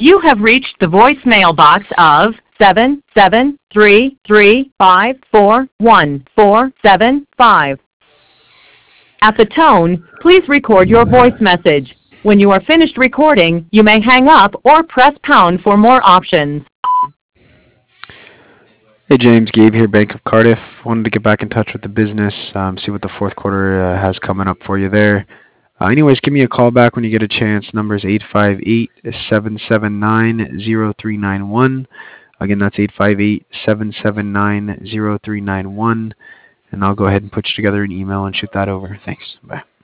You have reached the voicemail box of 77335414475. At the tone, please record your voice message. When you are finished recording, you may hang up or press pound for more options. Hey James, Gabe here, Bank of Cardiff. Wanted to get back in touch with the business, see what the fourth quarter has coming up for you there. Anyways, give me a call back when you get a chance. Number is 858-779-0391. Again, that's 858-779-0391. And I'll go ahead and put you together an email and shoot that over. Thanks. Bye.